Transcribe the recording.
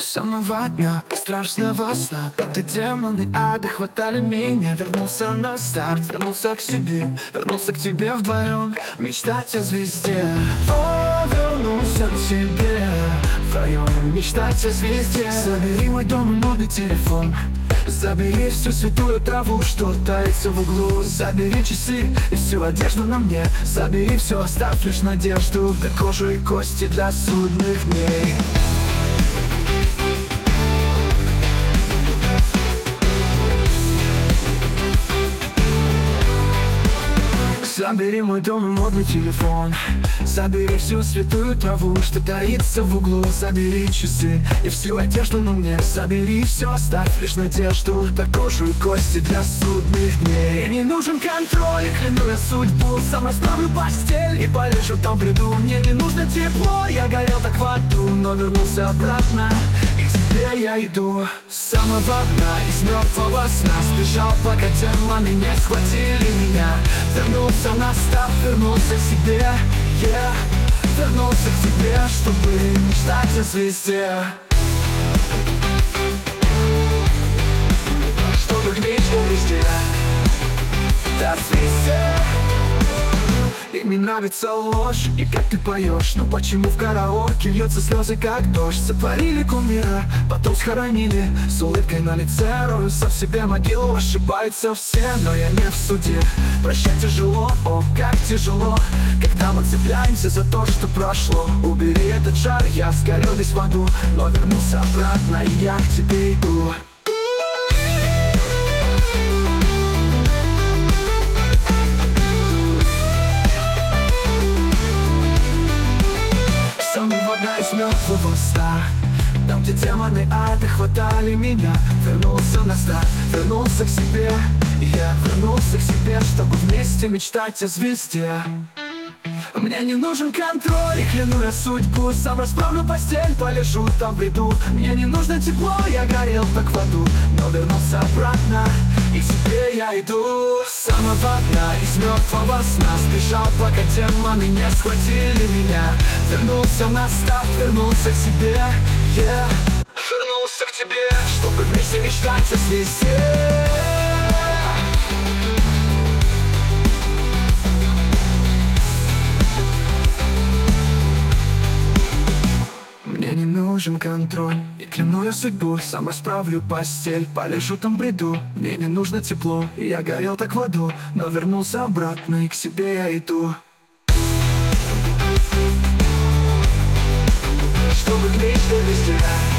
самого дня страшного сна, когда демоны ада хватали меня. Вернулся на старт, вернулся к себе, вернулся к тебе вдвоем, мечтать о звезде. О, вернулся к тебе вдвоем, мечтать о звезде. Забери мой дом и модный телефон, забери всю святую траву, что таится в углу. Забери часы и всю одежду на мне, забери все, оставь лишь надежду, да кожу и кости для судных дней. Забери мой дом и модный телефон, забери всю святую траву, что таится в углу. Забери часы и всю одежду на мне, забери все, оставь лишь надежду, да кожу и кости для судных дней. Мне не нужен контроль, кляну я судьбу, сам расправлю постель и полежу там в бреду. Мне не нужно тепло, я горел так в аду, но вернулся обратно, и к тебе я иду. С самого дна, из мертвого сна сбежал, пока демоны не схватили меня. Вернулся на старт, вернулся к себе, вернулся к тебе, чтобы мечтать о звезде, чтобы греть везде, до звезде. И мне нравится ложь, и как ты поешь, но почему в караоке льются слезы, как дождь? Сотворили кумира, потом схоронили, с улыбкой на лице роются в себе могилу. Ошибаются все, но я не в суде. Прощать тяжело, о, как тяжело, когда мы цепляемся за то, что прошло. Убери этот жар, я сгорел весь в аду, но вернулся обратно, и я к тебе иду. Из мертвого сна, там, где демоны ада хватали меня. Вернулся на старт, вернулся к себе, я вернулся к себе, чтобы вместе мечтать о звезде. Мне не нужен контроль, и кляну я судьбу, сам расправлю постель, полежу там в бреду. Мне не нужно тепло, я горел так в аду, но вернулся обратно, и к тебе я иду. С самого дна, из мертвого сна сбежал, пока демоны не схватили меня. Вернулся на старт, вернулся к себе, вернулся к тебе, чтобы вместе мечтать о звезде. Мне не нужен контроль, и кляну я судьбу, сам расправлю постель, полежу там в бреду. Мне не нужно тепло, и я горел так в аду, но вернулся обратно, и к себе я иду, чтобы греть везде.